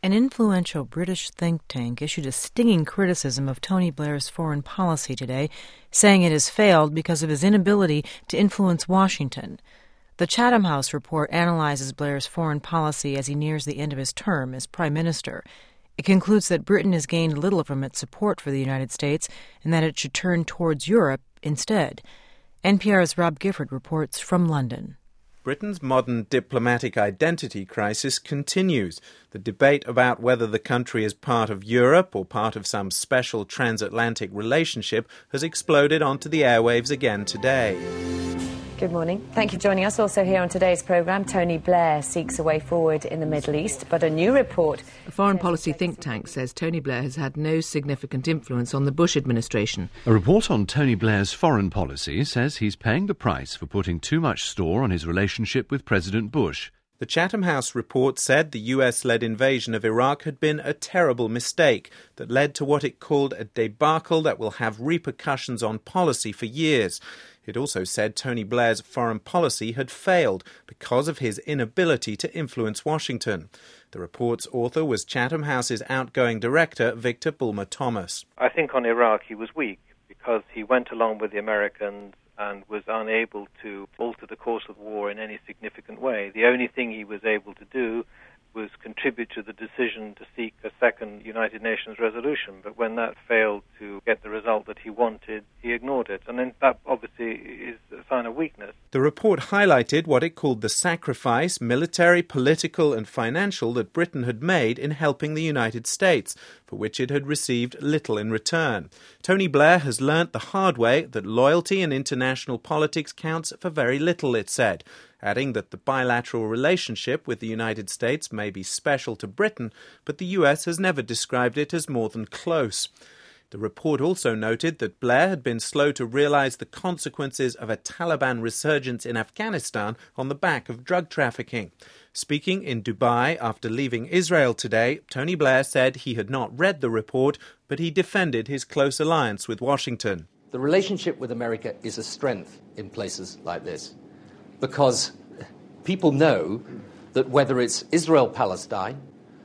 An influential British think tank issued a stinging criticism of Tony Blair's foreign policy today, saying it has failed because of his inability to influence Washington. The Chatham House report analyzes Blair's foreign policy as he nears the end of his term as Prime Minister. It concludes that Britain has gained little from its support for the United States and that it should turn towards Europe instead. NPR's Rob Gifford reports from London. Britain's modern diplomatic identity crisis continues. The debate about whether the country is part of Europe or part of some special transatlantic relationship has exploded onto the airwaves again today. Good morning. Thank you for joining us. Also here on today's programme, Tony Blair seeks a way forward in the Middle East, but a new report... A foreign policy think tank says Tony Blair has had no significant influence on the Bush administration. A report on Tony Blair's foreign policy says he's paying the price for putting too much store on his relationship with President Bush. The Chatham House report said the US-led invasion of Iraq had been a terrible mistake that led to what it called a debacle that will have repercussions on policy for years. It also said Tony Blair's foreign policy had failed because of his inability to influence Washington. The report's author was Chatham House's outgoing director, Victor Bulmer Thomas. I think on Iraq he was weak because he went along with the Americans and was unable to alter the course of the war in any significant way. The only thing he was able to do was contribute to the decision to seek a second United Nations resolution. But when that failed to get the result that he wanted, he ignored it. And then that obviously is a sign of weakness. The report highlighted what it called the sacrifice, military, political and financial, that Britain had made in helping the United States, for which it had received little in return. Tony Blair has learnt the hard way that loyalty in international politics counts for very little, it said, adding that the bilateral relationship with the United States may be special to Britain, but the US has never described it as more than close. The report also noted that Blair had been slow to realise the consequences of a Taliban resurgence in Afghanistan on the back of drug trafficking. Speaking in Dubai after leaving Israel today, Tony Blair said he had not read the report, but he defended his close alliance with Washington. The relationship with America is a strength in places like this, because people know that whether it's Israel-Palestine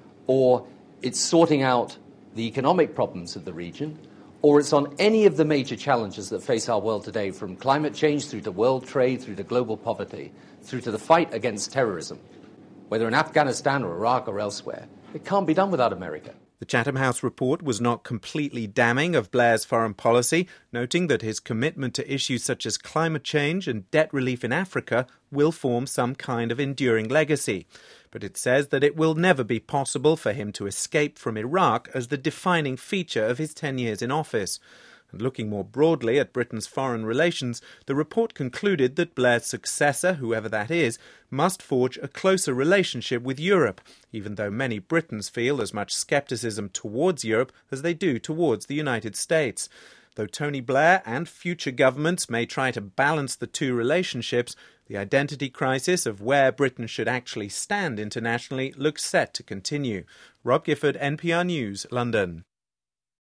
or it's sorting out the economic problems of the region, or it's on any of the major challenges that face our world today, from climate change through to world trade, through to global poverty, through to the fight against terrorism, whether in Afghanistan or Iraq or elsewhere, it can't be done without America. The Chatham House report was not completely damning of Blair's foreign policy, noting that his commitment to issues such as climate change and debt relief in Africa will form some kind of enduring legacy. But it says that it will never be possible for him to escape from Iraq as the defining feature of his 10 years in office. And looking more broadly at Britain's foreign relations, the report concluded that Blair's successor, whoever that is, must forge a closer relationship with Europe, even though many Britons feel as much scepticism towards Europe as they do towards the United States. Though Tony Blair and future governments may try to balance the two relationships, the identity crisis of where Britain should actually stand internationally looks set to continue. Rob Gifford, NPR News, London.